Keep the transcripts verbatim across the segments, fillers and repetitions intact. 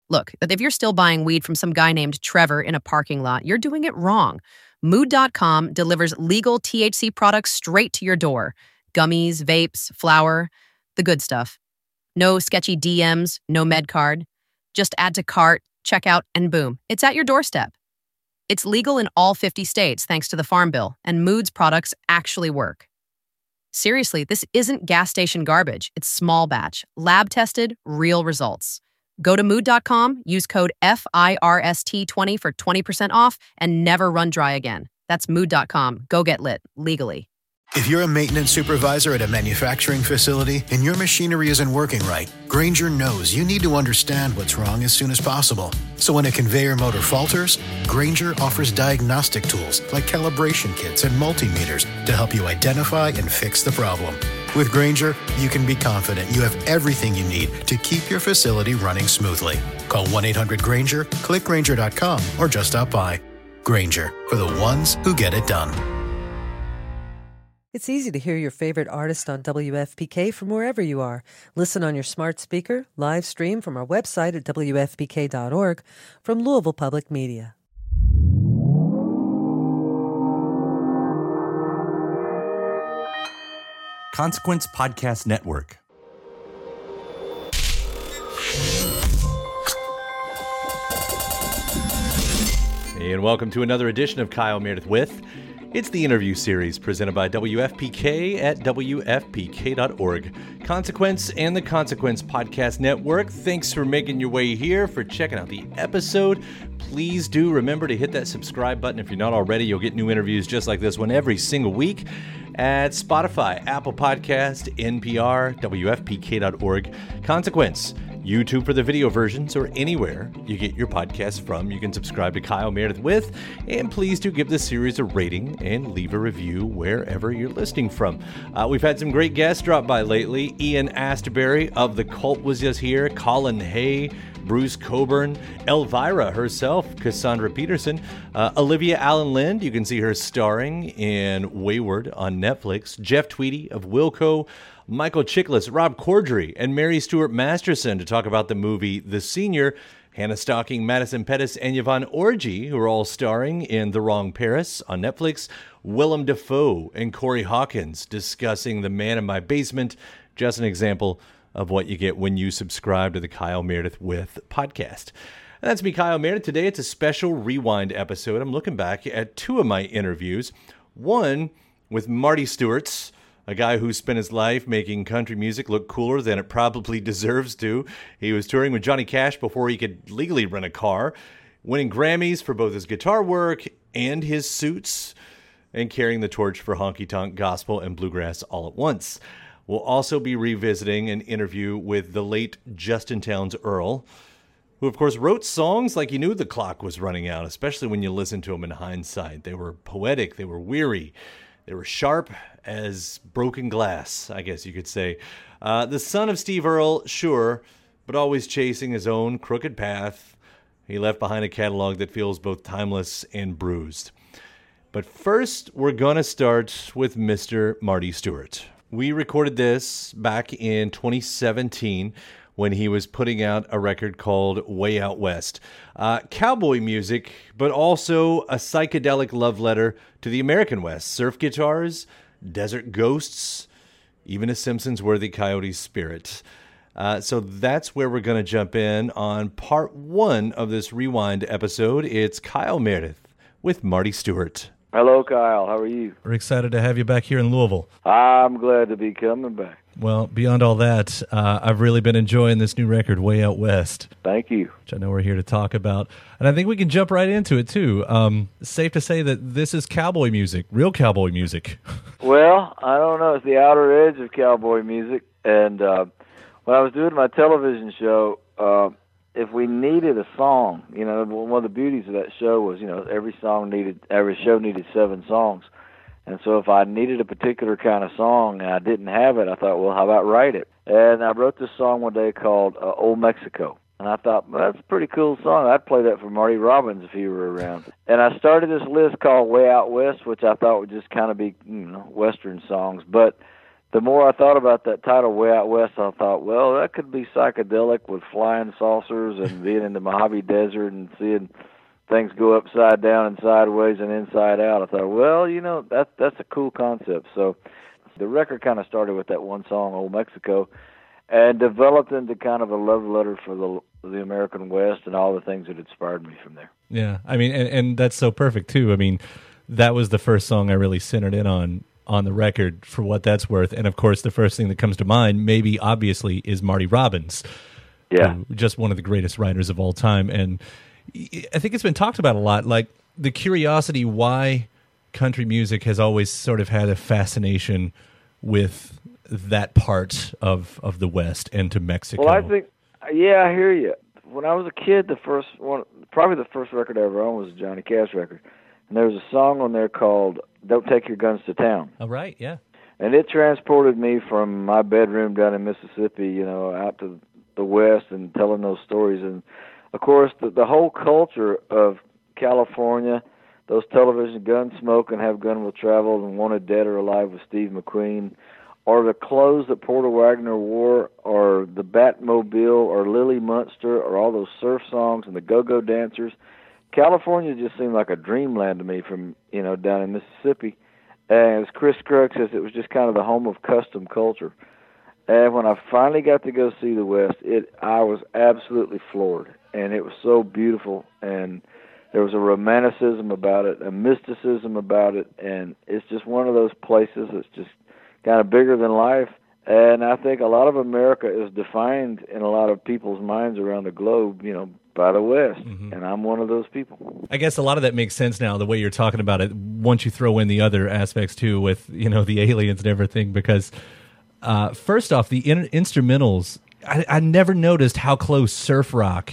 Look, if you're still buying weed from some guy named Trevor in a parking lot, you're doing it wrong. Mood dot com delivers legal T H C products straight to your door. Gummies, vapes, flour, the good stuff. No sketchy D Ms, no med card. Just add to cart, check out, and boom, it's at your doorstep. It's legal in all fifty states thanks to the Farm Bill, and Mood's products actually work. Seriously, this isn't gas station garbage. It's small batch, lab-tested, real results. Go to mood dot com, use code F I R S T twenty for twenty percent off, and never run dry again. That's mood dot com. Go get lit, legally. If you're a maintenance supervisor at a manufacturing facility and your machinery isn't working right, Grainger knows you need to understand what's wrong as soon as possible. So when a conveyor motor falters, Grainger offers diagnostic tools like calibration kits and multimeters to help you identify and fix the problem. With Grainger, you can be confident you have everything you need to keep your facility running smoothly. Call one eight hundred Grainger, click Grainger dot com, or just stop by. Grainger, for the ones who get it done. It's easy to hear your favorite artist on W F P K from wherever you are. Listen on your smart speaker, live stream from our website at W F P K dot org, from Louisville Public Media. Consequence Podcast Network. And welcome to another edition of Kyle Meredith With. It's the interview series presented by W F P K at W F P K dot org. Consequence and the Consequence Podcast Network. Thanks for making your way here, for checking out the episode. Please do remember to hit that subscribe button if you're not already. You'll get new interviews just like this one every single week at Spotify, Apple Podcast, N P R, W F P K dot org. Consequence, YouTube for the video versions, or anywhere you get your podcasts from. You can subscribe to Kyle Meredith With, and please do give this series a rating and leave a review wherever you're listening from. Uh, we've had some great guests drop by lately. Ian Astbury of The Cult was just here. Colin Hay, Bruce Coburn, Elvira herself, Cassandra Peterson, uh, Olivia Allen Lind. You can see her starring in Wayward on Netflix. Jeff Tweedy of Wilco, Michael Chiklis, Rob Corddry, and Mary Stuart Masterson to talk about the movie The Senior. Hannah Stocking, Madison Pettis, and Yvonne Orji, who are all starring in The Wrong Paris on Netflix. Willem Dafoe and Corey Hawkins discussing The Man in My Basement. Just an example of what you get when you subscribe to the Kyle Meredith With podcast. And that's me, Kyle Meredith. Today it's a special rewind episode. I'm looking back at two of my interviews. One with Marty Stuart, a guy who spent his life making country music look cooler than it probably deserves to. He was touring with Johnny Cash before he could legally rent a car, winning Grammys for both his guitar work and his suits, and carrying the torch for honky-tonk, gospel, and bluegrass all at once. We'll also be revisiting an interview with the late Justin Townes Earle, who, of course, wrote songs like you knew the clock was running out, especially when you listen to them in hindsight. They were poetic, they were weary, they were sharp as broken glass, I guess you could say. Uh, the son of Steve Earle, sure, but always chasing his own crooked path. He left behind a catalog that feels both timeless and bruised. But first, we're going to start with Mister Marty Stuart. We recorded this back in twenty seventeen when he was putting out a record called Way Out West. Uh, cowboy music, but also a psychedelic love letter to the American West. Surf guitars, desert ghosts, even a Simpsons Worthy Coyote spirit. Uh, so that's where we're going to jump in on part one of this rewind episode. It's Kyle Meredith with Marty Stuart. Hello, Kyle. How are you? We're excited to have you back here in Louisville. I'm glad to be coming back. Well, beyond all that, uh, I've really been enjoying this new record, Way Out West. Thank you. Which I know we're here to talk about. And I think we can jump right into it, too. Um, safe to say that this is cowboy music, real cowboy music. Well, I don't know. It's the outer edge of cowboy music. And uh, when I was doing my television show, uh, if we needed a song, you know, one of the beauties of that show was, you know, every song needed, every show needed seven songs. And so if I needed a particular kind of song and I didn't have it, I thought, well, how about write it? And I wrote this song one day called uh, Old Mexico. And I thought, well, that's a pretty cool song. I'd play that for Marty Robbins if he were around. And I started this list called Way Out West, which I thought would just kind of be, you know, Western songs. But the more I thought about that title, Way Out West, I thought, well, that could be psychedelic with flying saucers and being in the Mojave Desert and seeing things go upside down and sideways and inside out. I thought, well, you know, that, that's a cool concept. So the record kind of started with that one song, Old Mexico, and developed into kind of a love letter for the the American West and all the things that inspired me from there. Yeah, I mean, and, and that's so perfect, too. I mean, that was the first song I really centered in on on the record, for what that's worth. And, of course, the first thing that comes to mind, maybe obviously, is Marty Robbins. Yeah. Just one of the greatest writers of all time. And I think it's been talked about a lot, like the curiosity why country music has always sort of had a fascination with that part of, of the West and to Mexico. Well, I think, yeah, I hear you. When I was a kid, the first one, probably the first record I ever owned was a Johnny Cash record. And there was a song on there called Don't Take Your Guns to Town. Oh, right, yeah. And it transported me from my bedroom down in Mississippi, you know, out to the West and telling those stories. And, of course, the, the whole culture of California, those television Gunsmoke and Have Gun Will Travel and Wanted Dead or Alive with Steve McQueen, or the clothes that Porter Wagner wore, or the Batmobile, or Lily Munster, or all those surf songs and the go-go dancers. California just seemed like a dreamland to me from, you know, down in Mississippi. And as Chris Scruggs says, it was just kind of the home of custom culture. And when I finally got to go see the West, it I was absolutely floored. And it was so beautiful, and there was a romanticism about it, a mysticism about it, and it's just one of those places that's just kind of bigger than life. And I think a lot of America is defined in a lot of people's minds around the globe, you know, by the West. Mm-hmm. And I'm one of those people. I guess a lot of that makes sense now, the way you're talking about it, once you throw in the other aspects too with, you know, the aliens and everything, because uh, first off, the in- instrumentals, I-, I never noticed how close surf rock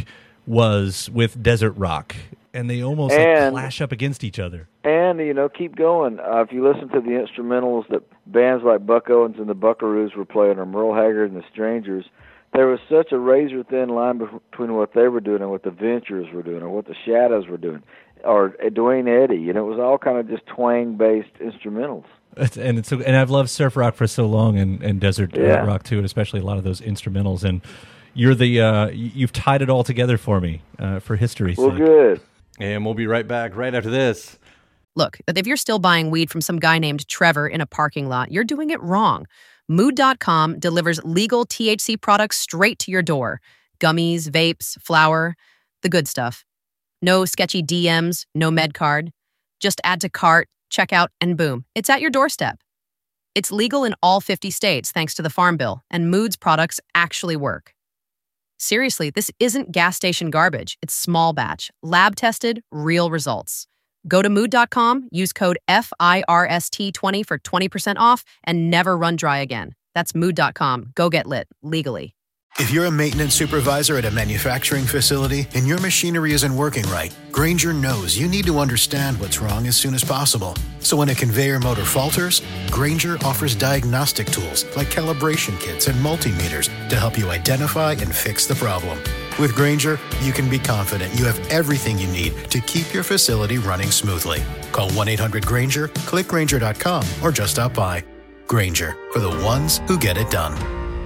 was with desert rock. And they almost and, like, clash up against each other. And, you know, keep going. Uh, if you listen to the instrumentals that bands like Buck Owens and the Buckaroos were playing, or Merle Haggard and the Strangers, there was such a razor-thin line between what they were doing and what the Ventures were doing, or what the Shadows were doing, or Duane Eddy. You know, it was all kind of just twang-based instrumentals. And it's and I've loved surf rock for so long, and, and desert yeah. rock too, and especially a lot of those instrumentals. And you're the uh, you've tied it all together for me uh, for history's well, sake. Well, good. And we'll be right back right after this. Look, if you're still buying weed from some guy named Trevor in a parking lot, you're doing it wrong. Mood dot com delivers legal T H C products straight to your door. Gummies, vapes, flour, the good stuff. No sketchy D Ms, no med card. Just add to cart, check out, and boom, it's at your doorstep. It's legal in all fifty states thanks to the Farm Bill, and Mood's products actually work. Seriously, this isn't gas station garbage. It's small batch, lab tested, real results. Go to mood dot com, use code F I R S T twenty for twenty percent off, and never run dry again. That's mood dot com. Go get lit, legally. If you're a maintenance supervisor at a manufacturing facility and your machinery isn't working right, Grainger knows you need to understand what's wrong as soon as possible. So when a conveyor motor falters, Grainger offers diagnostic tools like calibration kits and multimeters to help you identify and fix the problem. With Grainger, you can be confident you have everything you need to keep your facility running smoothly. Call one eight hundred Grainger, click Grainger dot com, or just stop by. Grainger, for the ones who get it done.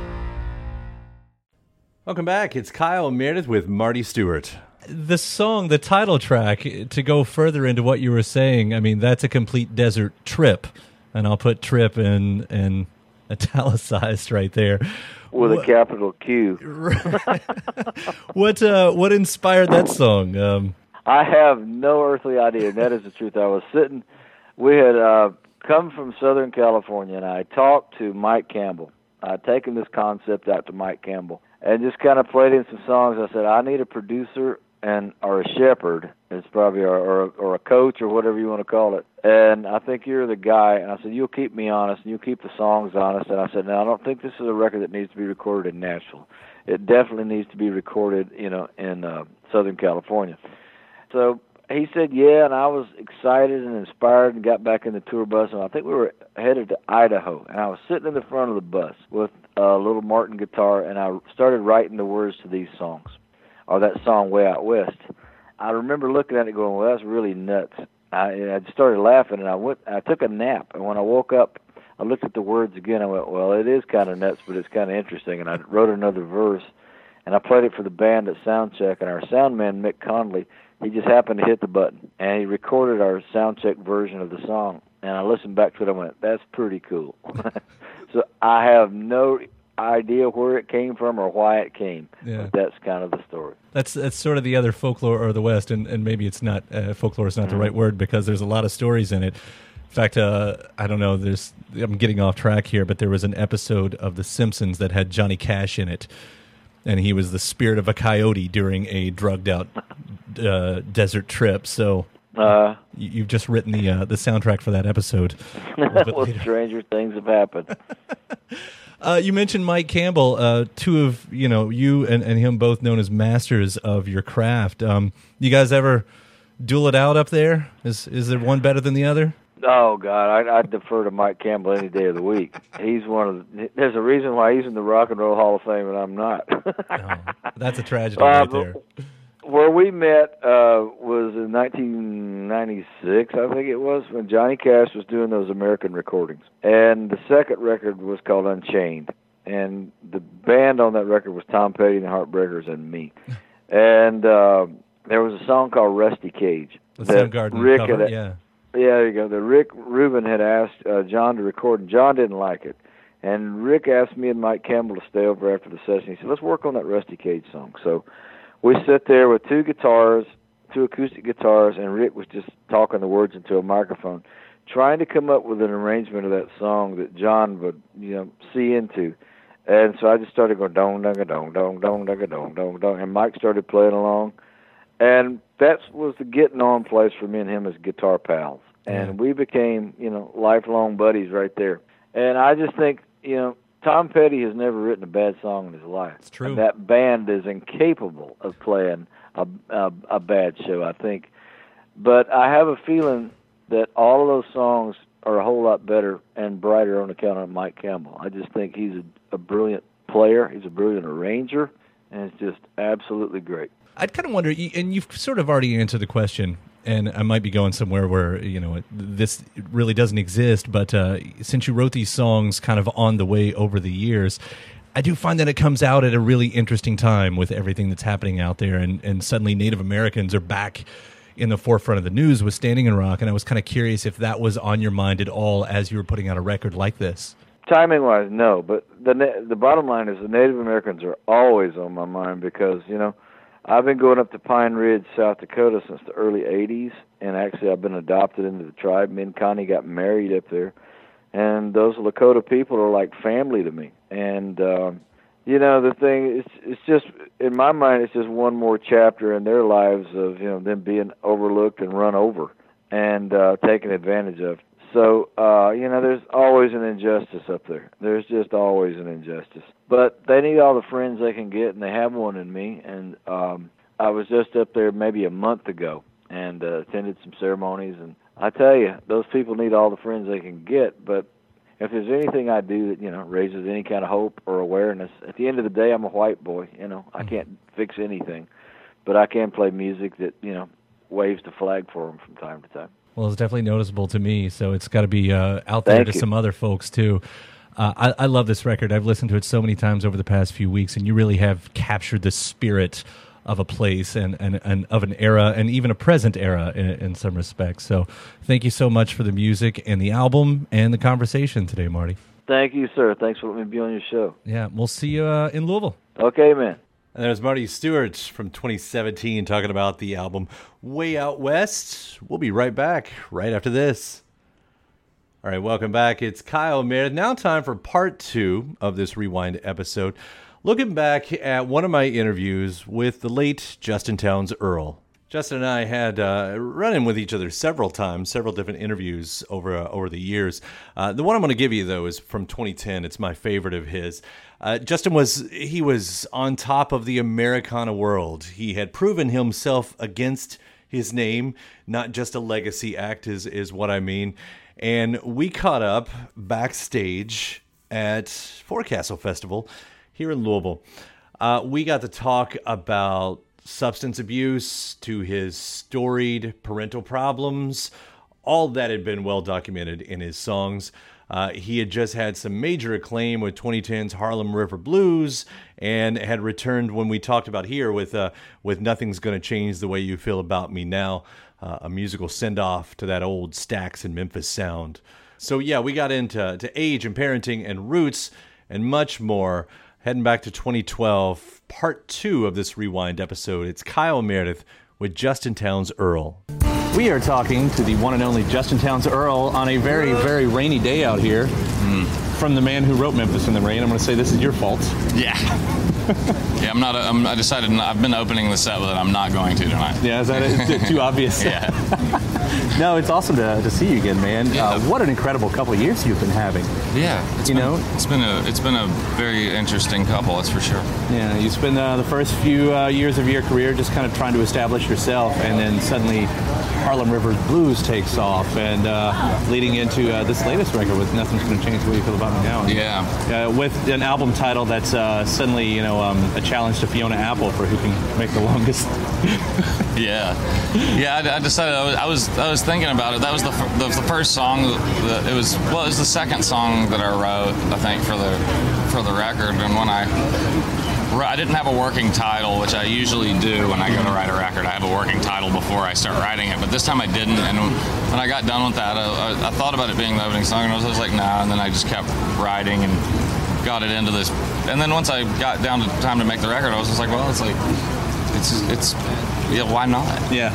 Welcome back. It's Kyle Meredith with Marty Stewart. The song, the title track, to go further into what you were saying, I mean, that's a complete desert trip. And I'll put trip in, in italicized right there. With what, a capital Q. what uh, what inspired that song? Um, I have no earthly idea. That is the truth. I was sitting, we had uh, come from Southern California, and I talked to Mike Campbell. I'd taken this concept out to Mike Campbell and just kind of played in some songs. I said, I need a producer and or a shepherd. It's probably or, or, or a coach or whatever you want to call it. And I think you're the guy. And I said, you'll keep me honest and you'll keep the songs honest. And I said, now I don't think this is a record that needs to be recorded in Nashville. It definitely needs to be recorded, you know, in uh, Southern California. So he said, yeah, and I was excited and inspired and got back in the tour bus, and I think we were headed to Idaho. And I was sitting in the front of the bus with a little Martin guitar, and I started writing the words to these songs, or that song, Way Out West. I remember looking at it going, well, that's really nuts. I, I started laughing, and I went. I took a nap, and when I woke up, I looked at the words again. I went, well, it is kind of nuts, but it's kind of interesting. And I wrote another verse, and I played it for the band at Soundcheck. And our sound man, Mick Conley, he just happened to hit the button, and he recorded our Soundcheck version of the song. And I listened back to it. I went, that's pretty cool. So I have no idea where it came from or why it came. Yeah. But that's kind of the story. That's that's sort of the other folklore or the West, and, and maybe it's not uh, folklore is not mm-hmm. the right word because there's a lot of stories in it. In fact, uh, I don't know. There's I'm getting off track here, but there was an episode of The Simpsons that had Johnny Cash in it, and he was the spirit of a coyote during a drugged out uh, desert trip. So uh, you, you've just written the uh, the soundtrack for that episode. Well, stranger things have happened. Uh, you mentioned Mike Campbell, uh, two of, you know, you and, and him both known as masters of your craft. Um, you guys ever duel it out up there? Is is there one better than the other? Oh, God, I, I defer to Mike Campbell any day of the week. He's one of the, there's a reason why he's in the Rock and Roll Hall of Fame and I'm not. Oh, that's a tragedy uh, right there. Where we met uh, was in nineteen ninety-six, I think it was, when Johnny Cash was doing those American recordings. And the second record was called Unchained. And the band on that record was Tom Petty and the Heartbreakers and me. And uh, there was a song called Rusty Cage. The Soundgarden Rick cover, had, yeah. Yeah, there you go. The Rick Rubin had asked uh, John to record, and John didn't like it. And Rick asked me and Mike Campbell to stay over after the session. He said, let's work on that Rusty Cage song. So we sit there with two guitars, two acoustic guitars, and Rick was just talking the words into a microphone, trying to come up with an arrangement of that song that John would, you know, see into. And so I just started going, dong, dong, dong, dong, dong, dong, dong, dong, dong, and Mike started playing along. And that was the getting on place for me and him as guitar pals. And we became, you know, lifelong buddies right there. And I just think, you know, Tom Petty has never written a bad song in his life. It's true. And that band is incapable of playing a, a, a bad show, I think. But I have a feeling that all of those songs are a whole lot better and brighter on account of Mike Campbell. I just think he's a, a brilliant player. He's a brilliant arranger, and it's just absolutely great. I'd kind of wonder, and you've sort of already answered the question, and I might be going somewhere where, you know, this really doesn't exist, but uh, since you wrote these songs kind of on the way over the years, I do find that it comes out at a really interesting time with everything that's happening out there, and, and suddenly Native Americans are back in the forefront of the news with Standing in Rock, and I was kind of curious if that was on your mind at all as you were putting out a record like this. Timing-wise, no, but the the bottom line is the Native Americans are always on my mind because, you know, I've been going up to Pine Ridge, South Dakota since the early eighties, and actually I've been adopted into the tribe. Me and Connie got married up there, and those Lakota people are like family to me. And, um, you know, the thing, it's, it's just, in my mind, it's just one more chapter in their lives of, you know, them being overlooked and run over and uh, taken advantage of. So, uh, you know, there's always an injustice up there. There's just always an injustice. But they need all the friends they can get, and they have one in me. And um, I was just up there maybe a month ago and uh, attended some ceremonies. And I tell you, those people need all the friends they can get. But if there's anything I do that, you know, raises any kind of hope or awareness, at the end of the day, I'm a white boy. You know, I can't fix anything. But I can play music that, you know, waves the flag for them from time to time. Well, it's definitely noticeable to me, so it's got to be uh, out there Thank to you. some other folks, too. Uh, I, I love this record. I've listened to it so many times over the past few weeks, and you really have captured the spirit of a place and, and, and of an era and even a present era in, in some respects. So thank you so much for the music and the album and the conversation today, Marty. Thank you, sir. Thanks for letting me be on your show. Yeah, we'll see you uh, in Louisville. Okay, man. And there's Marty Stuart from twenty seventeen talking about the album Way Out West. We'll be right back right after this. All right, welcome back. It's Kyle Meredith. Now time for part two of this Rewind episode. Looking back at one of my interviews with the late Justin Townes Earle. Justin and I had uh, run in with each other several times, several different interviews over uh, over the years. Uh, the one I'm going to give you, though, is from twenty ten. It's my favorite of his. Uh, Justin was, he was on top of the Americana world. He had proven himself against his name, not just a legacy act is, is what I mean. And we caught up backstage at Forecastle Festival here in Louisville. Uh, we got to talk about substance abuse, to his storied parental problems. All that had been well documented in his songs. Uh, he had just had some major acclaim with twenty ten's Harlem River Blues, and had returned when we talked about here with uh, with Nothing's Gonna Change the Way You Feel About Me Now, uh, a musical send-off to that old Stax and Memphis sound. So yeah, we got into to age and parenting and roots and much more. Heading back to twenty twelve, part two of this Rewind episode. It's Kyle Meredith with Justin Townes Earl. We are talking to the one and only Justin Townes Earl on a very, very rainy day out here. Mm. From the man who wrote Memphis in the Rain. I'm going to say this is your fault. Yeah. yeah, I'm not. A, I'm, I decided. Not, I've been opening the set with it. I'm not going to tonight. Yeah, is that it? Too obvious? Yeah. No, it's awesome to, to see you again, man. Yeah. Uh, what an incredible couple of years you've been having. Yeah, it's you been, know, it's been a it's been a very interesting couple. That's for sure. Yeah, you spend uh, the first few uh, years of your career just kind of trying to establish yourself, and then suddenly Harlem River Blues takes off, and uh, leading into uh, this latest record with Nothing's Gonna Change the Way You Feel About Me Now. And, yeah. Uh, with an album title that's uh, suddenly, you know, um, a challenge to Fiona Apple for who can make the longest. yeah, yeah. I, I decided I was, I was I was thinking about it. That was the the, the first song. That, it was well, it was the second song that I wrote, I think, for the for the record. And when I I didn't have a working title, which I usually do when I go to write a record. I have a working title before I start writing it, but this time I didn't. And when I got done with that, I, I, I thought about it being the opening song, and I was just like, nah. And then I just kept writing and got it into this. And then once I got down to time to make the record, I was just like, well, it's like, it's it's. Yeah, why not? Yeah.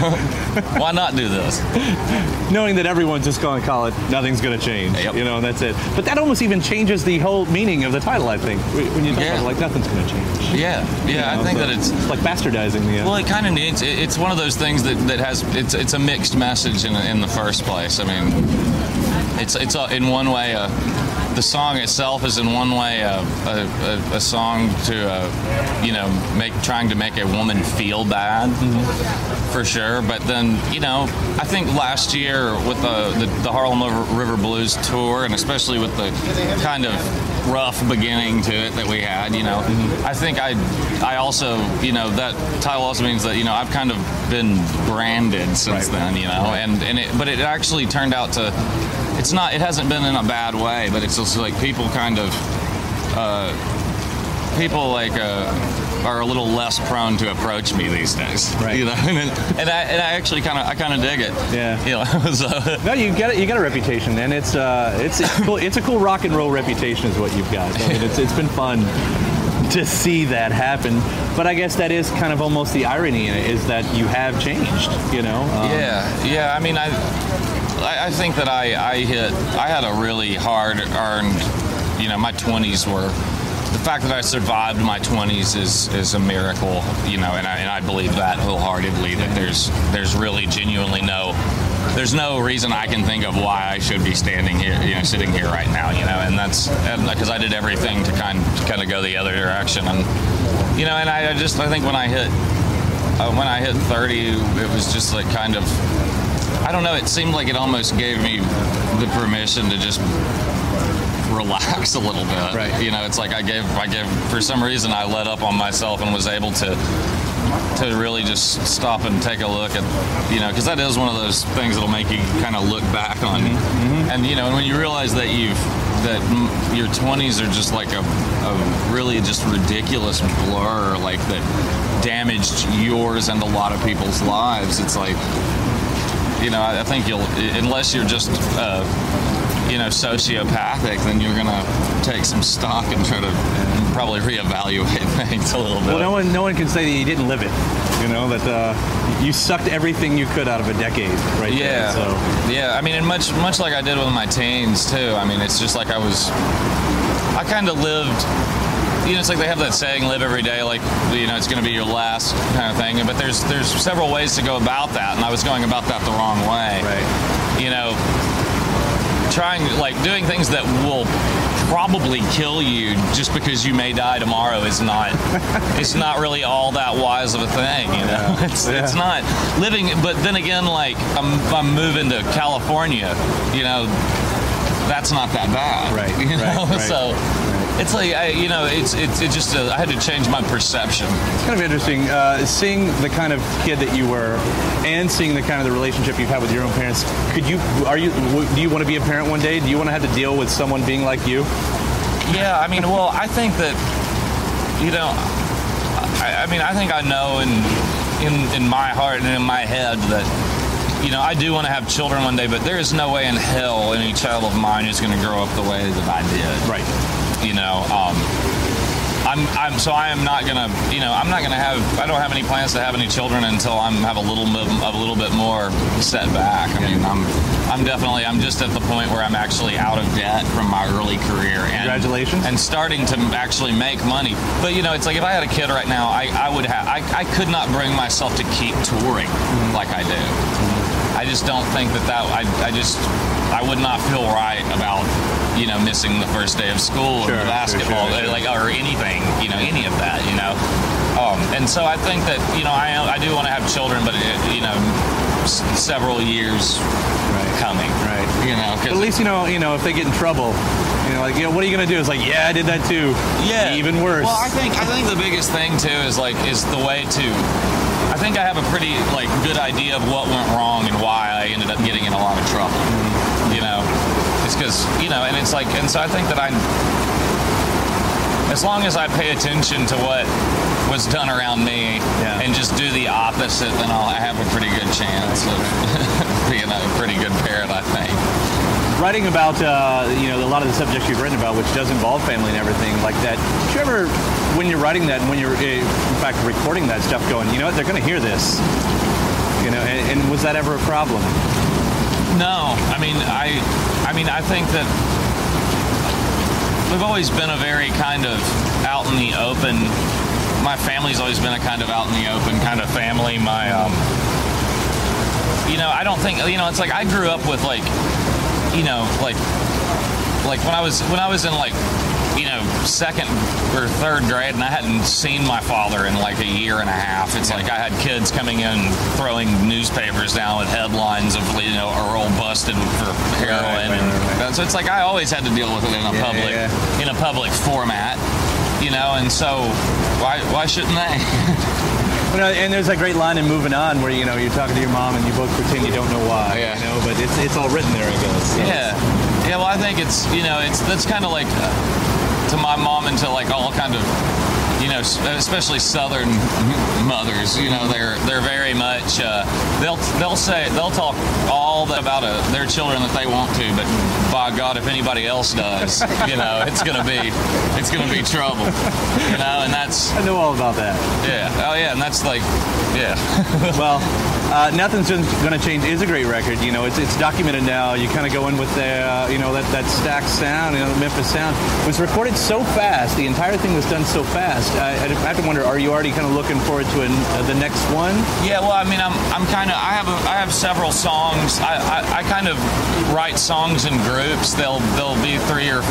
Why not do this? Knowing that everyone's just going to call it Nothing's Gonna Change. Yep. You know, and that's it. But that almost even changes the whole meaning of the title, I think. When you talk yeah. about it, like, Nothing's Gonna Change. Yeah, yeah, you know, I think so that it's... It's like bastardizing the... Uh, well, it kind of needs... It, it's one of those things that, that has... It's it's a mixed message in, in the first place. I mean, it's, it's a, in one way... A, the song itself is in one way a, a, a song to, uh, you know, make trying to make a woman feel bad, mm-hmm. for sure. But then, you know, I think last year with the, the, the Harlem River Blues tour, and especially with the kind of rough beginning to it that we had, you know, mm-hmm. I think I I also, you know, that title also means that, you know, I've kind of been branded since right. then, you know, and, and it, but it actually turned out to... It's not. It hasn't been in a bad way, but it's just like people kind of, uh, people like uh, are a little less prone to approach me these days. Right. You know, and, and I and I actually kind of I kind of dig it. Yeah. You know, so. No, you get it. You got a reputation, and it's uh, it's it's cool. It's a cool rock and roll reputation, is what you've got. I mean, it's it's been fun to see that happen. But I guess that is kind of almost the irony in it, is that you have changed. You know. Um, yeah. Yeah. I mean, I. I think that I, I hit, I had a really hard earned, you know, my twenties were, the fact that I survived my twenties is, is a miracle, you know, and I, and I believe that wholeheartedly, that there's, there's really genuinely no, there's no reason I can think of why I should be standing here, you know, sitting here right now, you know, and that's, because I did everything to kind, to kind of go the other direction. And, you know, and I, I just, I think when I hit, uh, when I hit thirty, it was just like kind of, I don't know, it seemed like it almost gave me the permission to just relax a little bit. Right. You know, it's like I gave, I gave, for some reason I let up on myself and was able to to really just stop and take a look at, you know, because that is one of those things that'll make you kind of look back on. Mm-hmm. And, you know, and when you realize that you've, that m- your twenties are just like a, a really just ridiculous blur, like that damaged yours and a lot of people's lives, it's like, you know, I think you'll, unless you're just, uh, you know, sociopathic, then you're going to take some stock and try to probably reevaluate things a little bit. Well, no one, no one can say that you didn't live it. You know, that uh, you sucked everything you could out of a decade, right? Yeah. There, so. Yeah. I mean, and much, much like I did with my teens too. I mean, it's just like I was, I kind of lived. You know, it's like they have that saying, live every day like, you know, it's going to be your last kind of thing. But there's there's several ways to go about that, and I was going about that the wrong way. Right. You know, trying, like, doing things that will probably kill you just because you may die tomorrow is not, it's not really all that wise of a thing, you know? Yeah. It's, yeah. it's not. Living, but then again, like, I'm, I'm moving to California, you know, that's not that bad. Right, You know? right, right, so right. it's like, I, you know, it's it's it just, uh, I had to change my perception. It's kind of interesting, uh, seeing the kind of kid that you were and seeing the kind of the relationship you've had with your own parents. Could you, are you, do you want to be a parent one day? Do you want to have to deal with someone being like you? Yeah, I mean, well, I think that, you know, I, I mean, I think I know in, in in my heart and in my head that, you know, I do want to have children one day, but there is no way in hell any child of mine is going to grow up the way that I did. Right. You know, um, I'm, I'm, so I am not gonna, you know, I'm not gonna have, I don't have any plans to have any children until I'm have a little bit, a little bit more set back. I mean, I'm, I'm definitely, I'm just at the point where I'm actually out of debt from my early career. And, Congratulations. And starting to actually make money. But you know, it's like if I had a kid right now, I, I would have, I, I could not bring myself to keep touring mm-hmm. like I do. Mm-hmm. I just don't think that that, I, I just, I would not feel right about, you know, missing the first day of school sure, or the basketball, sure, sure, like, or anything, you know, any of that, you know. Um, and so I think that, you know, I I do want to have children, but, it, you know, s- several years right. coming. Right. You know, But at least, you know, you know, if they get in trouble, you know, like, you know, what are you going to do? It's like, yeah, I did that too. Yeah. Even worse. Well, I think, I think the biggest thing, too, is, like, is the way to, I think I have a pretty, like, good idea of what went wrong and why I ended up getting in a lot of trouble, mm-hmm. you know. It's because, you know, and it's like, and so I think that I, as long as I pay attention to what was done around me yeah. and just do the opposite, then I'll I have a pretty good chance of being a pretty good parent, I think. Writing about, uh, you know, a lot of the subjects you've written about, which does involve family and everything like that, did you ever, when you're writing that and when you're, in fact, recording that stuff, going, you know what, they're going to hear this, you know, and, and was that ever a problem? No, I mean, I, I mean, I think that we've always been a very kind of out in the open. My family's always been a kind of out in the open kind of family. My, um, you know, I don't think, you know, it's like I grew up with like, you know, like, like when I was when I was in like, you know, second or third grade, and I hadn't seen my father in like a year and a half. It's like I had kids coming in throwing newspapers down with headlines of, you know, Earl busted for heroin, right, right, right, right. and so it's like I always had to deal with it in a yeah, public yeah, yeah. in a public format, you know, and so why why shouldn't they? You know, and there's that great line in Moving On where, you know, you're talking to your mom and you both pretend you don't know why, yeah. you know, but it's it's all written there, I guess. So. Yeah, yeah. Well, I think it's, you know, it's that's kind of like. Uh, to my mom and to like all kind of, you know, especially Southern mothers, you know, they're they're very much uh, they'll they'll say they'll talk all that about uh, their children that they want to, but by God, if anybody else does, you know, it's gonna be it's gonna be trouble, you know, and that's I know all about that. Yeah. Oh yeah, and that's like yeah. Well, uh, Nothing's Gonna Change is a great record. You know, it's it's documented now. You kind of go in with the uh, you know that that Stax sound, you know, the Memphis sound. It was recorded so fast. The entire thing was done so fast. I, I have to wonder, are you already kind of looking forward to an, uh, the next one? Yeah, well, I mean, I'm I'm kind of I have a, I have several songs. I, I, I kind of write songs in groups. They'll they'll be three or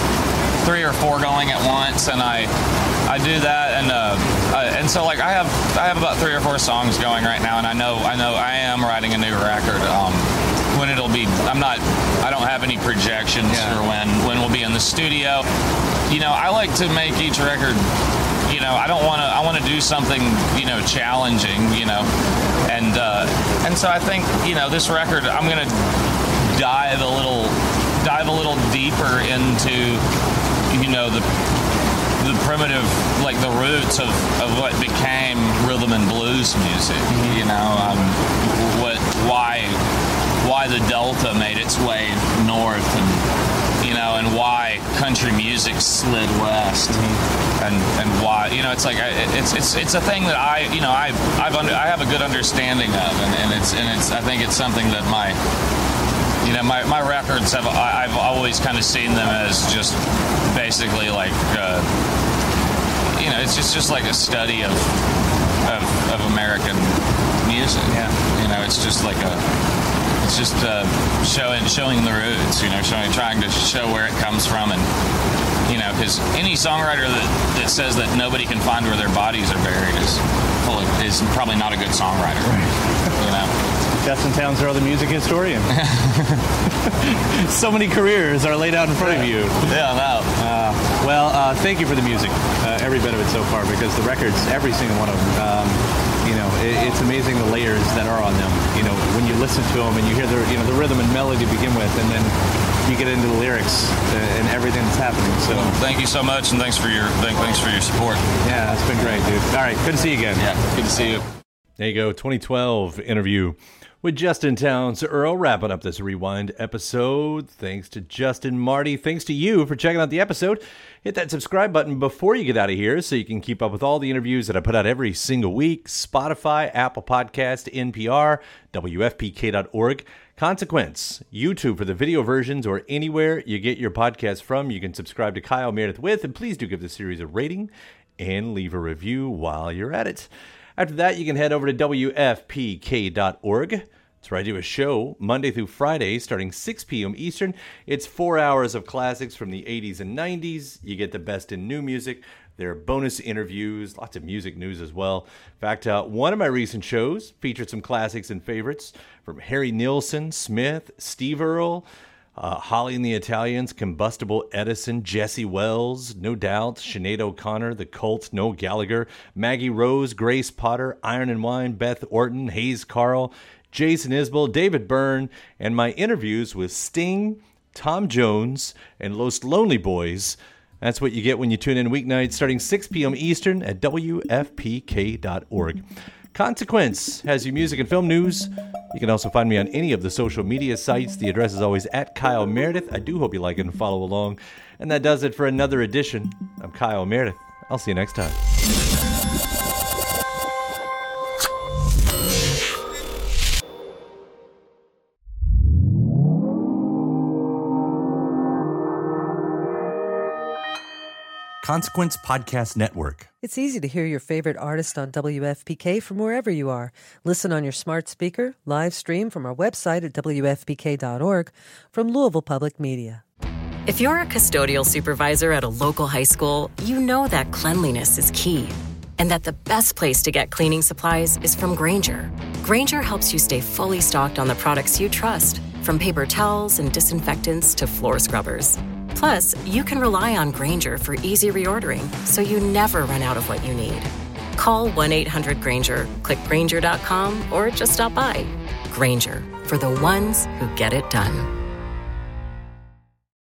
three or four going at once, and I I do that, and uh, uh, and so like I have I have about three or four songs going right now, and I know I know I am writing a new record. Um, when it'll be, I'm not, I don't have any projections yeah. for when when we'll be in the studio. You know, I like to make each record. You know, I don't want to. I want to do something, you know, challenging. You know, and uh, and so I think, you know, this record, I'm gonna dive a little, dive a little deeper into, you know, the the primitive, like the roots of, of what became rhythm and blues music. Mm-hmm. You know, um, what why why the Delta made its way north, and you know, and why country music slid west, mm-hmm. and and why, you know, it's like I, it's it's it's a thing that I, you know, I I've under, I have a good understanding of, and, and it's and it's I think it's something that my, you know, my, my records have, I, I've always kind of seen them as just basically like, uh, you know, it's just just like a study of of, of American music. Yeah. You know, it's just like a. It's just uh, showing showing the roots, you know, showing, trying to show where it comes from, and you know, because any songwriter that, that says that nobody can find where their bodies are buried is full of, is probably not a good songwriter, right. You know. Justin Townsend, the music historian. So many careers are laid out in front of you. Yeah, I'm out. Uh, well, uh, thank you for the music, uh, every bit of it so far, because the records, every single one of them, um, you know, it, it's amazing the layers that are on them. You know, when you listen to them and you hear the, you know, the rhythm and melody to begin with, and then you get into the lyrics and everything that's happening. So well, thank you so much, and thanks for your thank, thanks for your support. Yeah, it's been great, dude. All right, good to see you again. Yeah, good to see you. There you go, twenty twelve interview with Justin Townsend Earl, wrapping up this Rewind episode. Thanks to Justin, Marty. Thanks to you for checking out the episode. Hit that subscribe button before you get out of here so you can keep up with all the interviews that I put out every single week. Spotify, Apple Podcast, N P R, W F P K dot org. Consequence, YouTube for the video versions, or anywhere you get your podcast from. You can subscribe to Kyle Meredith With, and please do give the series a rating and leave a review while you're at it. After that, you can head over to W F P K dot org. That's where I do a show Monday through Friday starting six p.m. Eastern. It's four hours of classics from the eighties and nineties. You get the best in new music. There are bonus interviews, lots of music news as well. In fact, uh, one of my recent shows featured some classics and favorites from Harry Nilsson, Smith, Steve Earle, uh, Holly and the Italians, Combustible Edison, Jesse Wells, No Doubt, Sinead O'Connor, The Cult, Noel Gallagher, Maggie Rose, Grace Potter, Iron and Wine, Beth Orton, Hayes Carl, Jason Isbell, David Byrne, and my interviews with Sting, Tom Jones, and Los Lonely Boys. That's what you get when you tune in weeknights starting six p.m. Eastern at W F P K dot org. Consequence has your music and film news. You can also find me on any of the social media sites. The address is always at Kyle Meredith. I do hope you like it and follow along. And that does it for another edition. I'm Kyle Meredith. I'll see you next time. Consequence Podcast Network. It's easy to hear your favorite artist on W F P K from wherever you are. Listen on your smart speaker, live stream from our website at W F P K dot org, from Louisville Public Media. If you're a custodial supervisor at a local high school, you know that cleanliness is key, and that the best place to get cleaning supplies is from Grainger. Grainger helps you stay fully stocked on the products you trust, from paper towels and disinfectants to floor scrubbers. Plus, you can rely on Grainger for easy reordering, so you never run out of what you need. Call one eight hundred Grainger, click Grainger dot com, or just stop by. Grainger, for the ones who get it done.